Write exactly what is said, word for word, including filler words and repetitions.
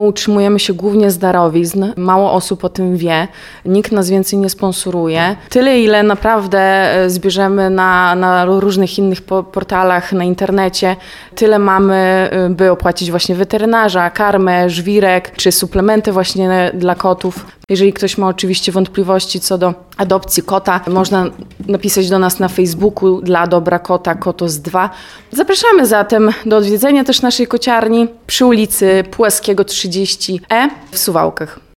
Utrzymujemy się głównie z darowizn. Mało osób o tym wie. Nikt nas więcej nie sponsoruje. Tyle, ile naprawdę zbierzemy na, na różnych innych po, portalach, na internecie, tyle mamy, by opłacić właśnie weterynarza, karmę, żwirek, czy suplementy właśnie dla kotów. Jeżeli ktoś ma oczywiście wątpliwości co do adopcji kota, można napisać do nas na Facebooku dla dobra kota Kotos dwa. Zapraszamy zatem do odwiedzenia też naszej kociarni przy ulicy Pułaskiego trzydzieści E w Suwałkach.